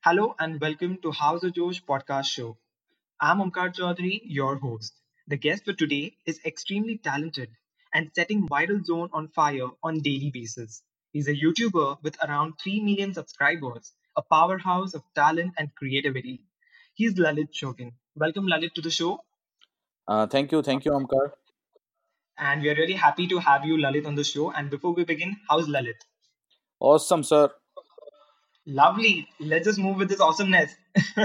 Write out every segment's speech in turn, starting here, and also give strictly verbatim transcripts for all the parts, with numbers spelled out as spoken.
Hello and welcome to House of Josh podcast show. I'm Omkar Chaudhary, your host. The guest for today is extremely talented and setting viral zone on fire on daily basis. He's a YouTuber with around three million subscribers, a powerhouse of talent and creativity. He's Lalit Shokin. Welcome Lalit to the show, Uh, thank you, thank you, Omkar. and we are really happy to have you Lalit on the show. And before we begin, how's Lalit? Awesome, sir. Lovely. Let's just move with this awesomeness.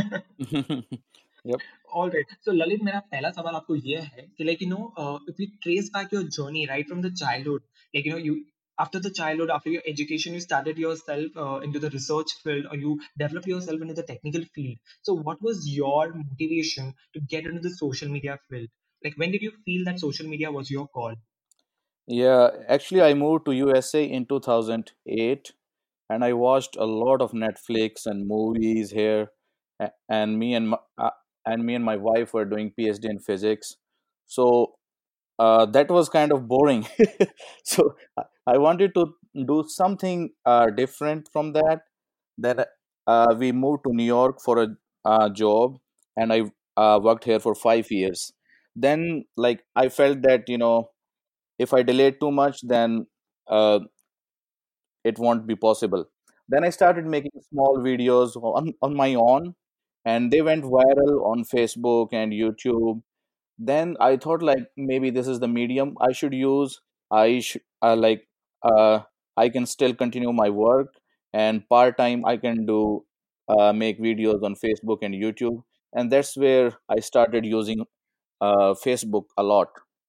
Yep. All right. So Lalit मेरा पहला सवाल आपको ये है कि like you know uh, if we trace back your journey right from the childhood, like you know you after the childhood, after your education, you started yourself uh, into the research field, or you developed yourself into the technical field. So what was your motivation to get into the social media field? Like when did you feel that social media was your call? Yeah, actually, I moved to U S A in two thousand eight and I watched a lot of Netflix and movies here. A- And me and my, uh, and me and my wife were doing PhD in physics. So uh, that was kind of boring. So I I wanted to do something uh, different from that. Then uh, we moved to New York for a uh, job, and I uh, worked here for five years. Then, like, I felt that you know, if I delayed too much, then uh, it won't be possible. Then I started making small videos on on my own, and they went viral on Facebook and YouTube. Then I thought like maybe this is the medium I should use. I should uh, like uh, I can still continue my work, and part time I can do uh, make videos on Facebook and YouTube, and that's where I started using uh, Facebook a lot,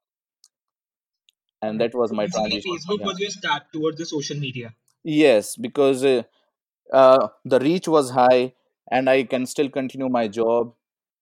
All and right. that was So my basically, transition. Facebook Yeah. was your start towards the social media. Yes, because uh, uh, the reach was high, and I can still continue my job,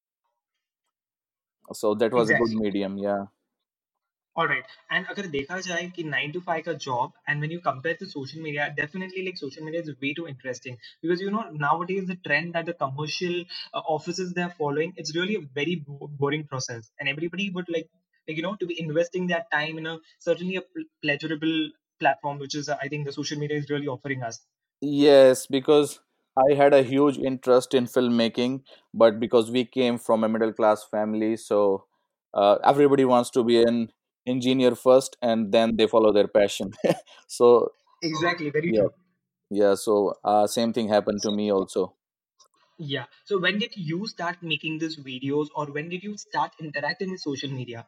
so that was a good Exactly. medium. Yeah. All right. And अगर देखा जाए कि nine to five का job, and when you compare to social media, definitely like social media is way too interesting, because you know nowadays the trend that the commercial uh, offices they are following, it's really a very bo- boring process, and everybody would like like you know to be investing their time in a certainly a pl- pleasurable platform, which is uh, I think the social media is really offering us. Yes, because I had a huge interest in filmmaking, but because we came from a middle class family, so uh, everybody wants to be an engineer first and then they follow their passion. So, Exactly. Very yeah, true. yeah, so uh, same thing happened to me also. Yeah. So when did you start making these videos, or when did you start interacting with social media?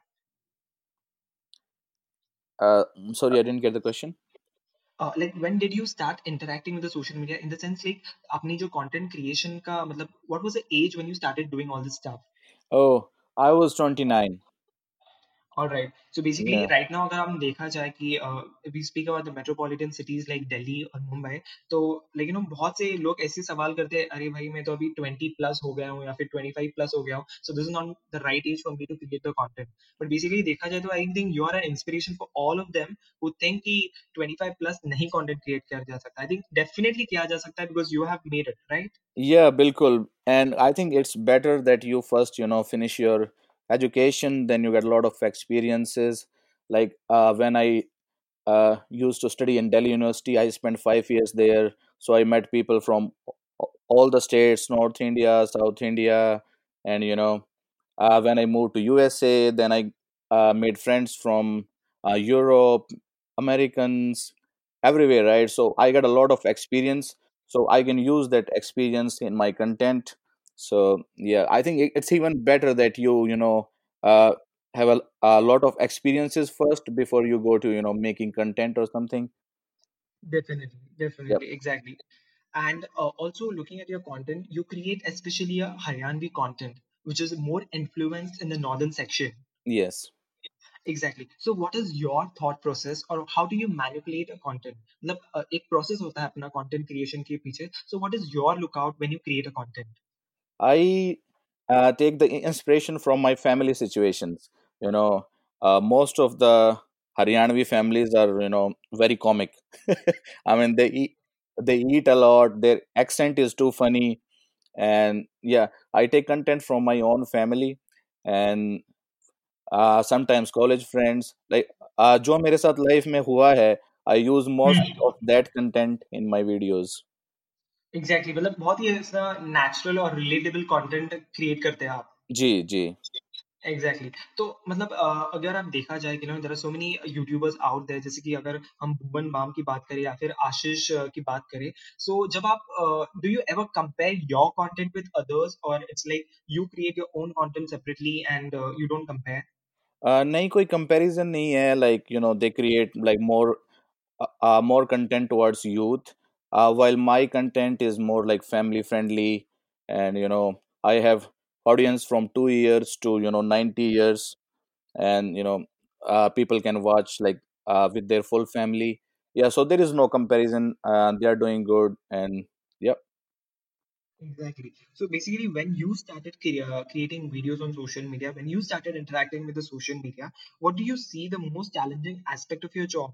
Uh, sorry, I didn't get the question. uh, like when did you start interacting with the social media, in the sense like अपनी जो content creation का मतलब what was the age when you started doing all this stuff? Oh, I was twenty-nine. All right. So basically, Yeah. right now, अगर हम देखा जाए कि uh, if we speak about the metropolitan cities like Delhi और मुंबई, तो like you know बहुत से लोग ऐसे सवाल करते हैं, अरे भाई मैं तो अभी twenty plus हो गया हूँ या फिर twenty-five plus हो गया हूँ, so this is not the right age for me to create the content. But basically देखा जाए तो I think you are an inspiration for all of them who think कि twenty-five plus नहीं content create किया जा सकता. I think definitely किया जा सकता है because you have made it, right? Yeah, bilkul. And I think it's better that you first, you know, finish your education, then you get a lot of experiences. Like uh, when I uh, used to study in Delhi University. I spent five years there, so I met people from a- all the states, North India, South India, and you know, uh, when I moved to U S A, then I uh, made friends from uh, Europe, Americans, everywhere, right? So I got a lot of experience, so I can use that experience in my content. So yeah, I think it- it's even better that you, you know. Uh, have a, a lot of experiences first before you go to you know making content or something. Definitely, Yep. definitely, exactly. And uh, also looking at your content, you create especially a Haryanvi content, which is more influenced in the northern section. Yes. Exactly. So what is your thought process, or how do you manipulate a content? मतलब uh, एक process होता है अपना content creation के पीछे. So what is your lookout when you create a content? I uh, take the inspiration from my family situations. You know, uh, most of the Haryanvi families are you know very comic. I mean, they eat they eat a lot. Their accent is too funny, and yeah, I take content from my own family and uh, sometimes college friends. Like uh, जो मेरे साथ life में हुआ है, I use most Hmm. of that content in my videos. Exactly, मतलब बहुत ही ऐसा natural और रिलेटेबल कंटेंट क्रिएट करते हैं आप। जी जी। Exactly exactly. तो मतलब अ, अगर आप देखा जाए कि ना there are so many YouTubers out there, जैसे कि अगर हम भुवन बाम की बात करें या फिर आशीष अ, की बात करें, सो जब आप do you ever compare your content with others, और it's like you create your own content separately and you don't compare? Uh, नहीं, कोई कंपैरिजन नहीं है, like you know they create like more uh, uh, more content towards youth, uh, while my content is more like family friendly. And you know I have audience from two years to you know ninety years. And you know uh, people can watch like uh, with their full family. Yeah, so there is no comparison. Uh, they are doing good. And yep. Exactly. So basically, when you started crea- uh, creating videos on social media, when you started interacting with the social media, what do you see the most challenging aspect of your job?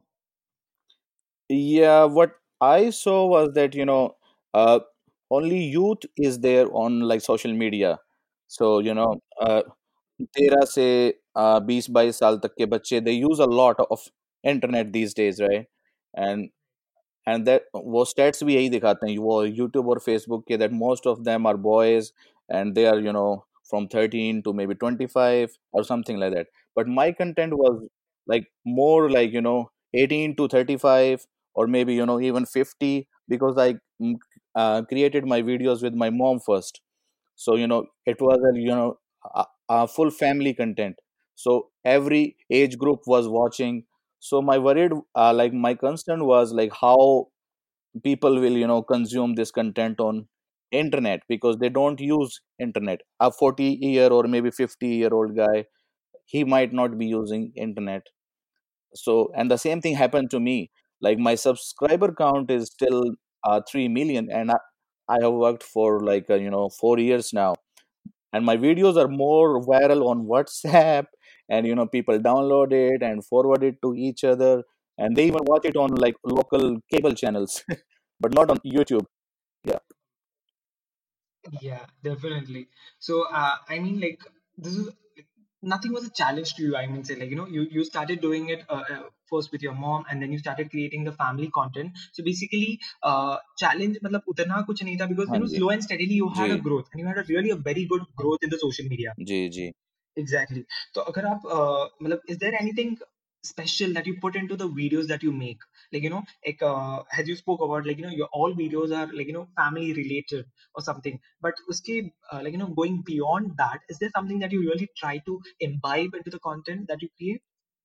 Yeah, what I saw was that you know uh, only youth is there on like social media. So you know uh, तेरह से uh, बीस बाईस साल तक के बच्चे, they use a lot of internet these days, right? and and that वो stats भी यही दिखाते हैं, वो यूट्यूब और फेसबुक के, that most of them are boys and they are you know from thirteen to maybe twenty five और something like that. But my content was like more like you know eighteen to thirty-five, or maybe you know even fifty, because I mm, uh, created my videos with my mom first. So you know it was a you know a, a full family content, so every age group was watching. So my worried uh, like my concern was like how people will you know consume this content on internet, because they don't use internet. A forty year or maybe fifty year old guy, he might not be using internet. So and the same thing happened to me. Like my subscriber count is still uh, three million, and I, I have worked for like uh, you know four years now, and my videos are more viral on WhatsApp. And you know people download it and forward it to each other, and they even watch it on like local cable channels, but not on YouTube. Yeah. Yeah, definitely. So, uh, I mean, like, this is like, nothing was a challenge to you. I mean, say, like, you know, you, you started doing it uh, uh, first with your mom, and then you started creating the family content. So, basically, uh, challenge, मतलब उतना कुछ नहीं था, because, हाँ you know, ji. slow and steadily you ji had a growth, and you had a really a very good growth in the social media. Ji. Ji. Exactly. तो अगर आप uh, मतलब is there anything special that you put into the videos that you make? Like, you know, like uh, as you spoke about, like, you know, your all videos are like, you know, family related or something. But uske uh, like, you know, going beyond that, is there something that you really try to imbibe into the content that you create?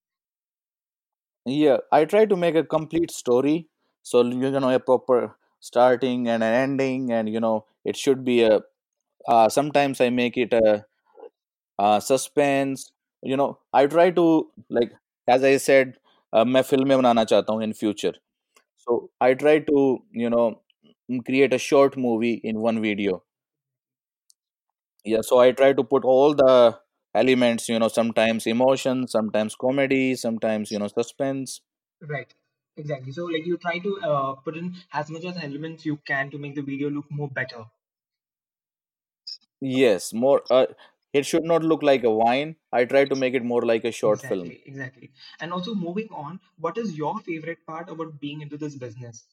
Yeah, I try to make a complete story. So you know a proper starting and an ending, and you know it should be a. Uh, sometimes I make it a, uh suspense. You know I try to like, as I said, uh, मैं फिल्में बनाना चाहता हूँ in future. So I try to you know mm, create a short movie in one video. Yeah, so I try to put all the elements, you know sometimes emotion, sometimes comedy, sometimes you know suspense. Right. Exactly. So like you try to uh, put in as much as elements you can to make the video look more better. Yes, more. Uh, it should not look like a wine. I try to make it more like a short film. Exactly. Exactly. And also moving on, what is your favorite part about being into this business?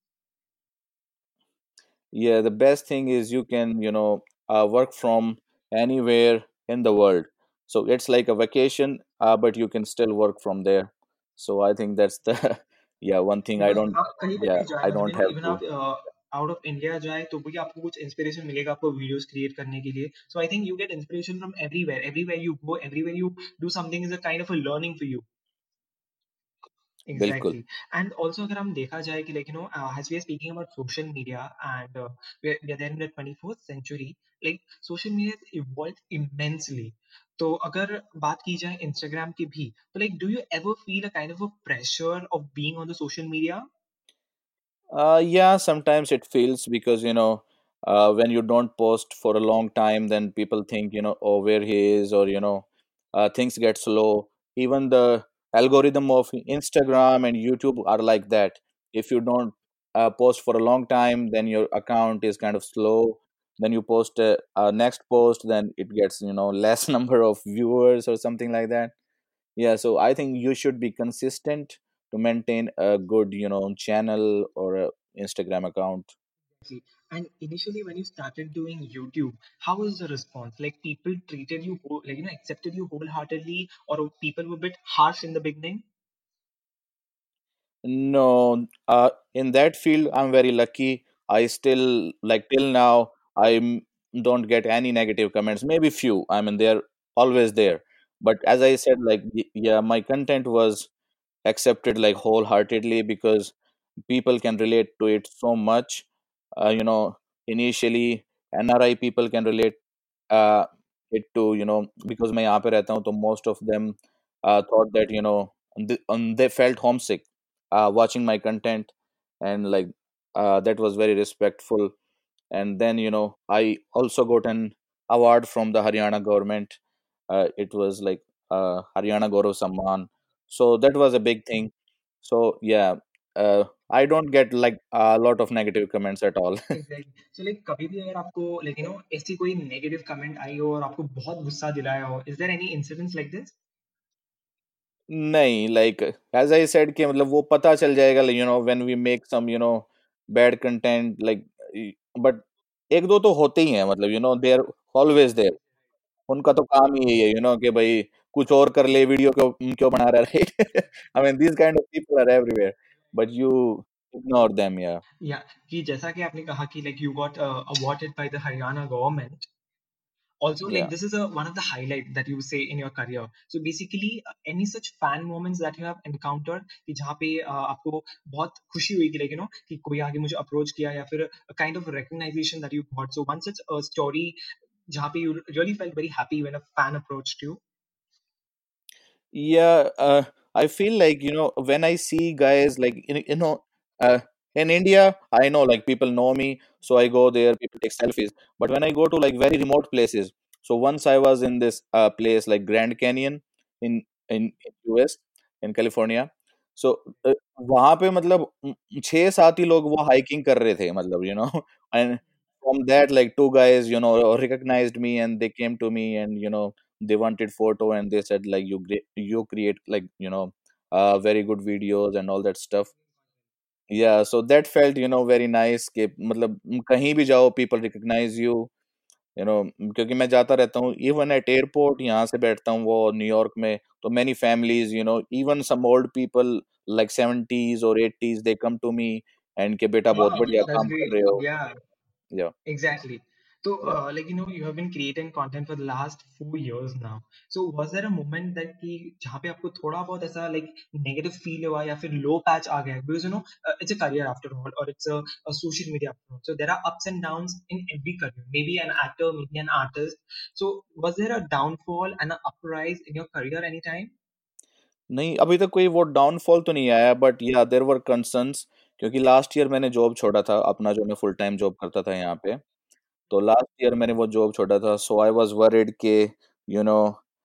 Yeah, the best thing is you can, you know, uh, work from anywhere in the world. So it's like a vacation, uh, but you can still work from there. So I think that's the, yeah, one thing I because don't, आप कहीं पे yeah, भी जाएँ, I मतलब you don't know have even to. आप अ, out of India जाएँ तो भी आपको कुछ इंस्पिरेशन मिलेगा आपको वीडियोज़ क्रिएट करने के लिए. So I think you get inspiration from everywhere. Everywhere you go, everywhere you do something is a kind of a learning for you. बिल्कुल. Exactly. And also अगर हम देखा जाए कि like you know uh, as we are speaking about social media, and uh, we are, we are there in the twenty-fourth century, like social media has evolved immensely. तो अगर बात की जाए Instagram की भी, तो like do you ever feel a kind of a pressure of being on the social media? Uh, yeah, sometimes it feels, because you know uh, when you don't post for a long time, then people think you know oh where he is, or you know uh, things get slow. Even the algorithm of Instagram and YouTube are like that. If you don't uh, post for a long time, then your account is kind of slow. Then you post a, a next post, then it gets you know less number of viewers or something like that. Yeah, so I think you should be consistent to maintain a good, you know, channel or a Instagram account. And initially, when you started doing YouTube, how was the response? Like people treated you, whole- like you know, accepted you wholeheartedly, or people were a bit harsh in the beginning? No, uh, in that field, I'm very lucky. I still, like, till now, I m- don't get any negative comments. Maybe few. I mean, they're always there. But as I said, like, y- yeah, my content was accepted like wholeheartedly because people can relate to it so much. Uh, you know, initially, N R I people can relate uh, it to, you know, because मैं यहाँ पे रहता हूँ, तो most of them uh, thought that, you know, th- um, they felt homesick uh, watching my content, and like uh, that was very respectful. And then, you know, I also got an award from the Haryana government. Uh, it was like uh, Haryana Gaurav Samman, so that was a big thing. So yeah, uh, I don't get like a lot of negative comments at all. Exactly so like कभी भी अगर आपको like you no ऐसी कोई negative comment आई हो और आपको बहुत गुस्सा दिलाया हो, is there any incidents like this? नहीं, लाइक एज आई सेड कि मतलब वो पता चल जाएगा, you know, when we make some, you know, bad content, like, but एक दो तो होते ही हैं, मतलब, you know, they are always there. उनका तो काम ही यही है, यू नो, कि भाई कुछ और कर ले, वीडियो क्यों क्यों बना रहा है, right? I mean this kind of people are everywhere, but you ignore them, yeah. या कि जैसा कि आपने कहा कि like you got awarded by the Haryana government, also like या this is a one of the highlight that you say in your career. So basically uh, any such fan moments that you have encountered कि जहाँ पे uh, आपको बहुत खुशी हुई कि like you know कि कोई आगे मुझे अप्रोच किया या फिर a kind of recognition that you got, so one such a story जहाँ पे you really felt very happy when a fan approached you? Yeah, uh, I feel like, you know, when I see guys like, you you know, uh, in India, I know like people know me, so I go there, people take selfies. But when I go to like very remote places, so once I was in this uh, place like Grand Canyon in in, in U S, in California. So uh, वहाँ पे मतलब उम, छह सात ही लोग वो hiking कर रहे थे, मतलब, you know, and from that like two guys, you know, recognized me and they came to me, and you know, they wanted photo, and they said like, you great, you create like, you know, uh, very good videos and all that stuff. Yeah, so that felt, you know, very nice कि मतलब कहीं भी जाओ, people recognize you, you know, क्योंकि मैं जाता रहता हूँ even at airport, यहाँ से बैठता हूँ वो न्यूयॉर्क में, तो many families, you know, even some old people like seventies or eighties, they come to me and कि बेटा बहुत Wow, बढ़िया that's काम कर great. रहे हो. Yeah. Yeah, Exactly. So, yeah. uh, like you know, you have been creating content for the last four years now. So, was there a moment that कि जहाँ पे आपको थोड़ा बहुत ऐसा like negative feel हुआ या फिर low patch आ गया? Because you know, uh, it's a career after all, or it's a, a social media after all. So there are ups and downs in every career. Maybe an actor, maybe an artist. So, was there a downfall and an uprise in your career anytime? नहीं, अभी तक कोई वो downfall तो नहीं आया, but yeah there were concerns, क्योंकि last year मैंने जॉब छोड़ा था अपना, जो मैं फुल टाइम जॉब करता था यहाँ पे। तो लास्ट ईयर मैंने वो जॉब छोड़ा था, सो आई वाज वरीड के, यू नो,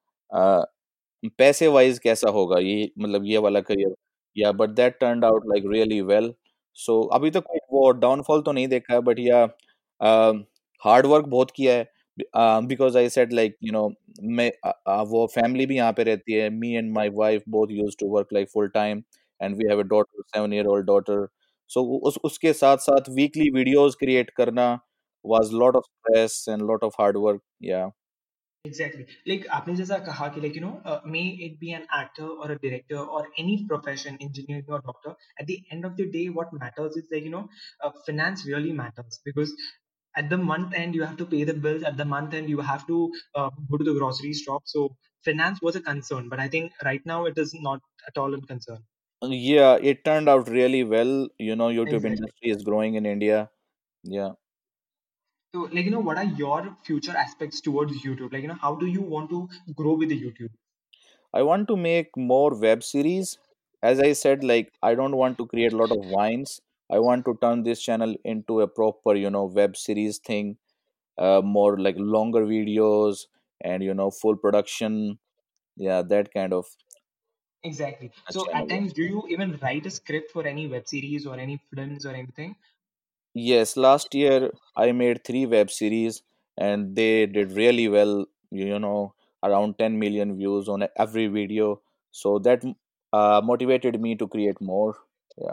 पैसे वाइज कैसा होगा ये, मतलब ये वाला career. Yeah but that turned out like really well. So अभी तक कोई वो डाउनफॉल तो नहीं देखा है, बट या हार्ड वर्क बहुत किया है, because I said like, you know, मैं अ, अ, वो फैमिली भी यहाँ पे रहती है, me and my wife both used to work like full time, and we have a daughter, seven year old daughter. So उस उसके साथ साथ वीकली वीडियोस क्रिएट करना was lot of stress and lot of hard work, yeah. Exactly. Like आपने जैसा कहा कि like you know uh, may it be an actor or a director or any profession, engineering or doctor, at the end of the day what matters is like you know uh, finance really matters, because at the month end you have to pay the bills, at the month end you have to uh, go to the grocery shop. So finance was a concern, but I think right now it is not at all a concern. Yeah, it turned out really well. You know, YouTube Exactly. industry is growing in India. Yeah. So like you know what are your future aspects towards YouTube? Like you know how do you want to grow with the YouTube? I want to make more web series. As I said, like, I don't want to create a lot of vines. I want to turn this channel into a proper, you know, web series thing, uh, more like longer videos and, you know, full production. Yeah, that kind of Exactly. a So at channel. Yeah. times, do you even write a script for any web series or any films or anything? Yes, last year I made three web series and they did really well, you know, around ten million views on every video. So that uh, motivated me to create more. Yeah.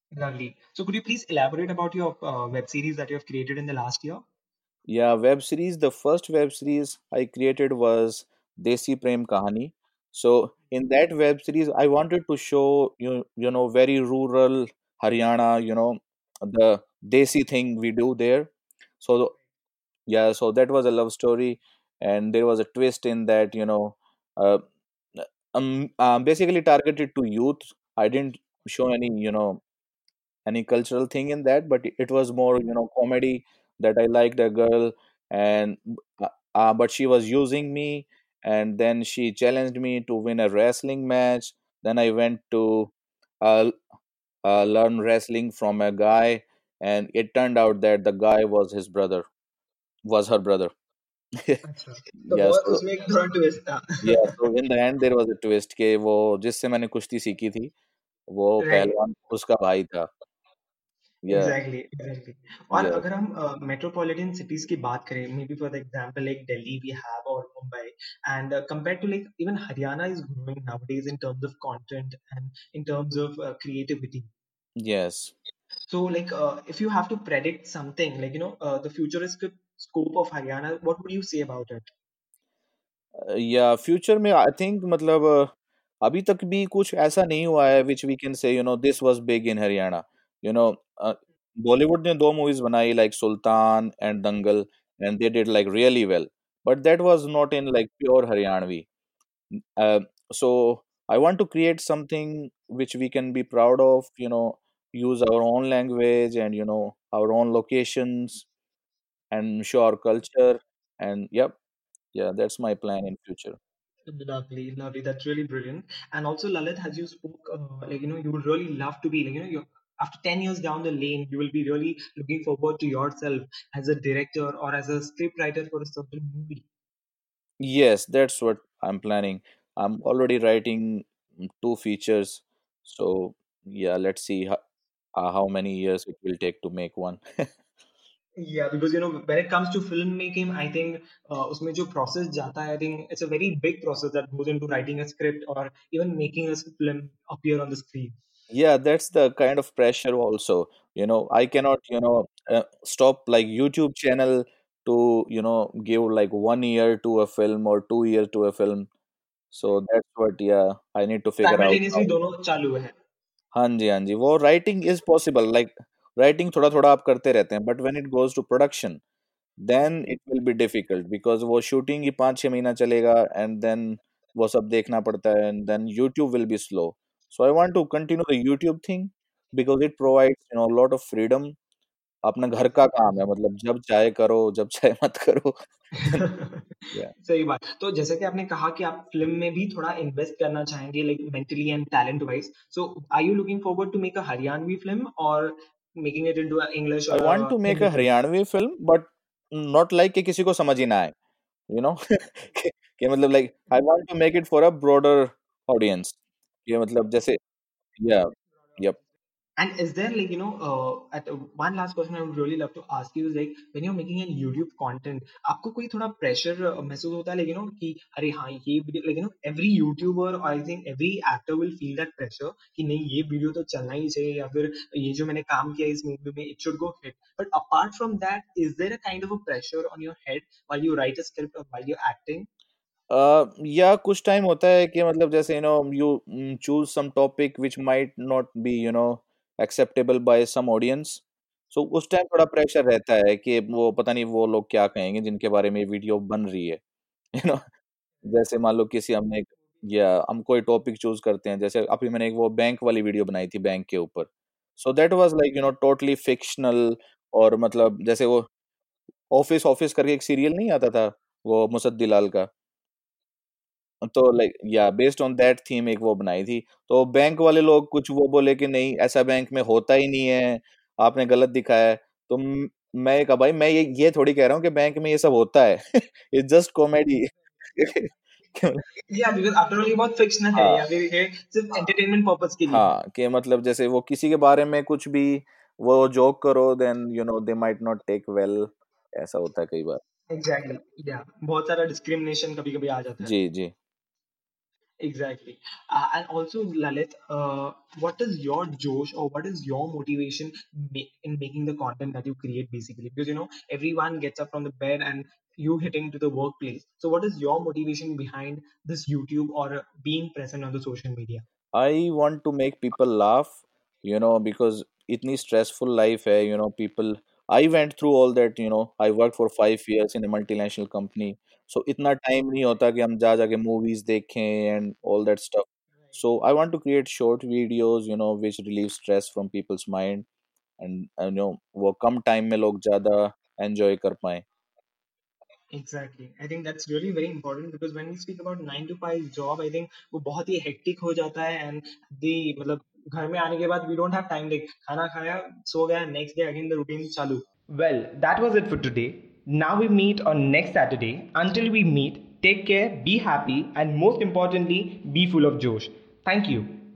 Lovely. So could you please elaborate about your uh, web series that you have created in the last year? Yeah, web series. The first web series I created was Desi Prem Kahani. So in that web series, I wanted to show you, you know, very rural Haryana, you know, the Desi thing we do there. So yeah, so that was a love story, and there was a twist in that, you know, uh, um, um, basically targeted to youth. I didn't show any, you know, any cultural thing in that, but it was more, you know, comedy, that I liked a girl, and uh, uh, but she was using me, and then she challenged me to win a wrestling match. Then I went to uh, uh, learn wrestling from a guy, and it turned out that the guy was his brother, was her brother. अच्छा तो Yeah, बहुत so उसमें एक थोड़ा twist था yeah, so in the end there was a twist कि वो जिससे मैंने कुश्ती सीखी थी, वो राइट पहलवान उसका भाई था. Yeah, एग्जैक्टली एग्जैक्टली और yeah. अगर हम मेट्रोपॉलिटन सिटीज की बात करें maybe for example like Delhi we have और Mumbai and compare to like even Haryana is growing nowadays in terms of content and in terms of creativity. Yes. So like uh, if you have to predict something like you know uh, the futuristic scope of Haryana, what would you say about it? Yeah future में I think मतलब अ, अभी तक भी कुछ ऐसा नहीं हुआ है which we can say you know this was big in Haryana. You know Bollywood ने दो मूवीज बनाई like Sultan and Dangal, and they did like really well, but that was not in like pure Haryanvi. uh, so I want to create something which we can be proud of, you know, use our own language and you know our own locations and show our culture. And yep, yeah, that's my plan in future. Lovely, lovely. That's really brilliant. And also, Lalit, as you spoke, uh, like, you know, you would really love to be, like, you know, you're, after ten years down the lane, you will be really looking forward to yourself as a director or as a script writer for a certain movie. Yes, that's what I'm planning. I'm already writing mm, two features. So, yeah, let's see how, uh, how many years it will take to make one. Yeah, because you know when it comes to filmmaking, I think uh, उसमें जो process जाता है, I think it's a very big process that goes into writing a script or even making a film appear on the screen. Yeah, that's the kind of pressure also. You know, I cannot, you know, uh, stop like YouTube channel to, you know, give like one year to a film or two years to a film. So that's what, yeah, I need to figure out Simultaneously how. दोनों चालू है. हाँ जी, हाँ जी, वो writing is possible, like writing थोड़ा थोड़ा आप करते रहते हैं, but when it goes to production then it will be difficult because वो शूटिंग ही पाँच छह महीना चलेगा, एंड देन वो सब देखना पड़ता है, and then YouTube will be slow. So I want to continue the YouTube thing because it provides you know lot of freedom. अपना घर का काम है, मतलब जब चाहे करो, जब चाहे मत करो. या सही बात तो जैसे कि आपने कहा कि आप फिल्म में भी थोड़ा इन्वेस्ट करना चाहेंगे like mentally and talent wise so are you looking forward to make a Haryanvi film और making it into a English I और want a to make Hindi a film Haryanvi film, but not like कि किसी को समझ ही ना आए, यू नो. कि, कि मतलब like I want to make it for a broader audience. ये मतलब जैसे yeah yup. And is there like you know uh, at uh, one last question I would really love to ask you is like when you're making a YouTube content, आपको कोई थोड़ा pressure uh, महसूस होता है like you know कि अरे हाँ ये video like you know every YouTuber or I think every actor will feel that pressure कि नहीं ये video तो चलना ही चाहिए या फिर ये जो मैंने काम किया इस movie में it should go hit. But apart from that, is there a kind of a pressure on your head while you write a script or while you're acting? Uh, या कुछ टाइम होता है कि मतलब जैसे you know you choose some topic which might not be you know acceptable by some audience. So उस time थोड़ा pressure रहता है कि वो पता नहीं वो लोग क्या कहेंगे जिनके बारे में वीडियो बन रही है. यू नो, जैसे मान लो किसी हमने एक- या हम कोई टॉपिक चूज करते हैं, जैसे अभी मैंने एक वो बैंक वाली वीडियो बनाई थी बैंक के ऊपर. So that was like you know totally fictional. और मतलब जैसे वो ऑफिस ऑफिस करके एक सीरियल नहीं आता था, वो मुसद्दी लाल का. तो लाइक या बेस्ड ऑन दैट थीम एक वो बनाई थी. तो बैंक वाले लोग कुछ वो बोले कि नहीं ऐसा बैंक में होता ही नहीं है, आपने गलत दिखाया है. तो म- मैं कहा भाई मैं ये ये थोड़ी कह रहा हूँ कि बैंक में ये सब होता है. It's just comedy. Yeah, because after all ये बहुत fictional है हाँ, या फिर ये सिर्फ entertainment purpose के लिए है. हाँ, कि मतलब जैसे वो किसी के बारे में कुछ भी वो जोक करो, then you know they might not take well. ऐसा होता है कई बार. एग्जैक्टली या बहुत सारा डिस्क्रिमिनेशन कभी कभी आ जाता है. जी, जी. Exactly. Uh, and also, Lalit, uh, what is your Josh or what is your motivation ma- in making the content that you create basically? Because, you know, everyone gets up from the bed and you hitting to the workplace. So, what is your motivation behind this YouTube or uh, being present on the social media? I want to make people laugh, you know, because itni stressful life hai, you know, people. I went through all that, you know. I worked for five years in a multinational company, so इतना time नहीं होता कि हम जा जाके movies देखें and all that stuff. So I want to create short videos, you know, which relieve stress from people's mind and uh, you know वो कम time में लोग ज़्यादा enjoy कर पाएं. Exactly. I think that's really very important because when we speak about nine to five job, I think वो बहुत ही hectic हो जाता है and the मतलब घर में आने के बाद we don't have time like खाना खाया सो गया next day again the routine चालू. Well, that was it for today. Now we meet on next Saturday. Until we meet, take care, be happy, and most importantly, be full of Josh. Thank you.